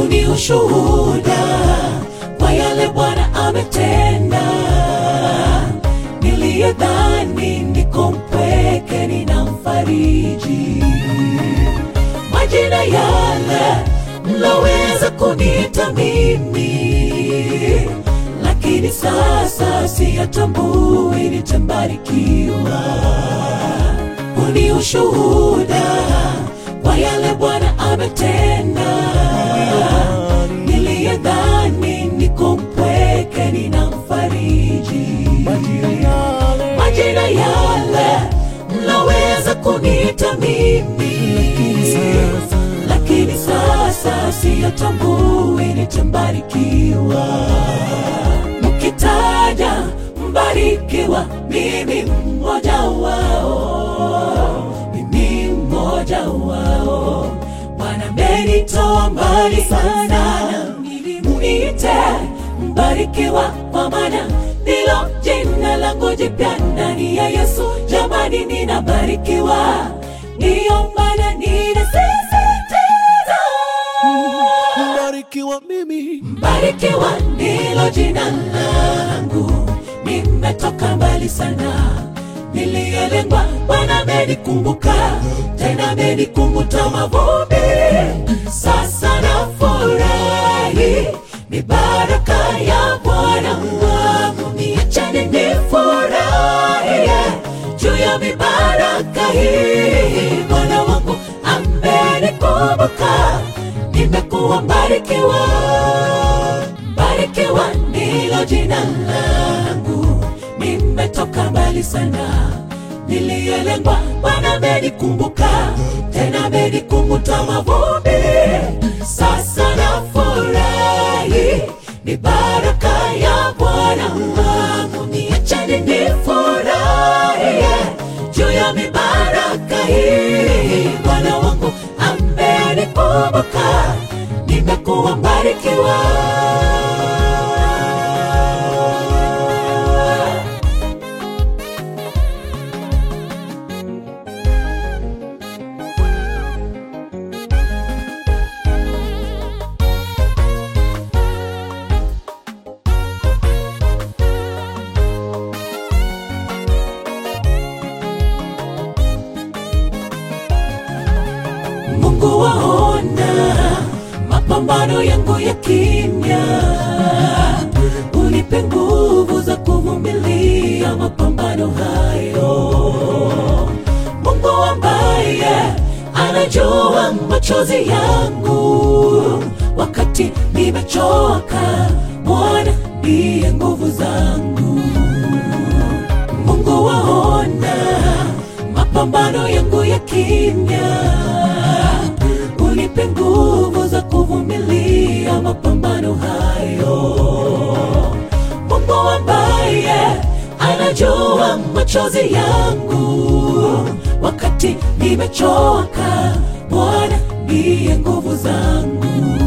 ni ushuhuda kwa yale Bwana ametenda. Niliyedhani niko mpweke ninamfariji, majina yale mloweza kuniita mimi, lakini sasa siyatambui nitambarikiwa. Ni ushuhuda kwa yale Bwana ametenda. Niliyedhani niko mpweke ninamfariji, majina yale mloweza kuniita mimi, lakini sasa siyatambui nitambarikiwa. Mkitaja mbarikiwa, mimi mmoja wao, mimi mmoja wao. Bwana amenitoa mbali sana, nimuite mbarikiwa, kwa maana ndilo jina langu jipya ndani ya Yesu. Jamani, ninabarikiwa, ndiyo maana ninasisitiza mbarikiwa mimi. Mbarikiwa ndilo jina langu, nimetoka mbali sana, niliyelengwa. Bwana amenikumbuka, tena amenikunguta mavumbi. Sasa nafurahi, ni baraka ya Bwana wangu. Niacheni nifurahi juu ya mibaraka hii. Bwana wangu amenikumbuka, nimekuwa mbarikiwa. Mbarikiwa ndilo jina langu, nimetoka mbali sana, niliyelengwa. Bwana amenikumbuka, tena amenikunguta mavumbi. Sasa nafurahi, ni baraka ya Bwana wangu. Niacheni nifurahi juu ya mibaraka hii. Bwana wangu amenikumbuka, nimekuwa mbarikiwa. Mungu waona mapambano yangu ya kimya, unipe nguvu za kuvumilia mapambano hayo. Mungu ambaye anajua machozi yangu wakati nimechoka, Bwana ndiye nguvu zangu. Mungu waona mapambano yangu ya kimya, unipe nguvu za kuvumilia mapambano hayo. Mungu ambaye anajua machozi yangu wakati nimechoka, Bwana ndiye nguvu zangu.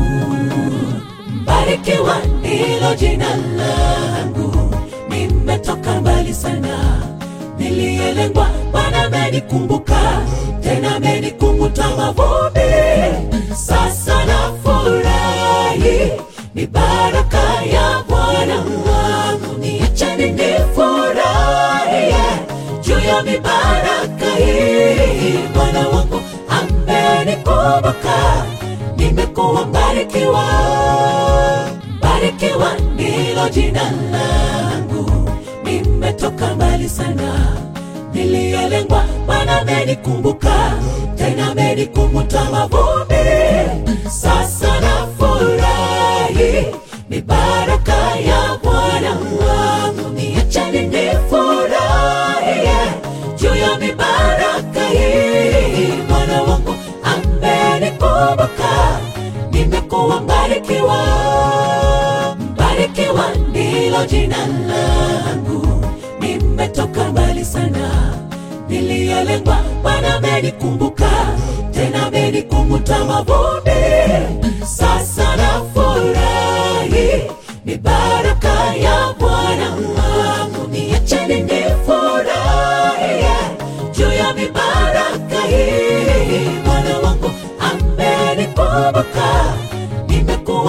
Mbarikiwa ndilo jina langu, nimetoka mbali sana, niliyelengwa. Bwana amenikumbuka, tena amenikunguta mavumbi. Sasa nafurahi, ni baraka ya Bwana wangu. Niacheni nifurahi juu ya mibaraka hii. Bwana wangu amenikumbuka, nimekuwa mbarikiwa. Mbarikiwa ndilo jina langu, nimetoka mbali sana, niliyelengwa. Bwana amenikumbuka, tena amenikunguta mavumbi. Sasa nafurahi, ni baraka ya Bwana wangu. Niacheni nifurahi juu ya mibaraka hii. Bwana wangu amenikumbuka, nimekuwa mbarikiwa. Mbarikiwa ndilo jina langu, nimetoka mbali sana, niliyelengwa. Bwana amenikumbuka, tena amenikunguta mavumbi. Sasa nafurahi, ni baraka ya Bwana wangu. Niacheni nifurahi juu ya mibaraka hii. Bwana wangu amenikumbuka, nimekuwa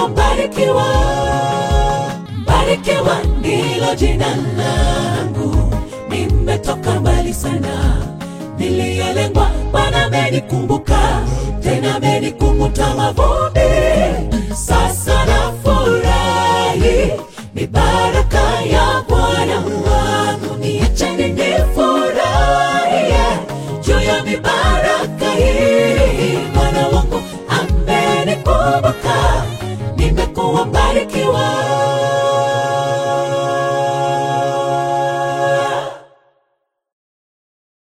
mbarikiwa. Mbarikiwa ndilo jina langu, nimetoka mbali sana, niliyelengwa. Bwana amenikumbuka, tena amenikunguta mavumbi. Sasa nafurahi, ni baraka ya Bwana wangu. Niacheni nifurahie juu ya mibaraka hii. Bwana wangu amenikumbuka, nimekuwa mbarikiwa.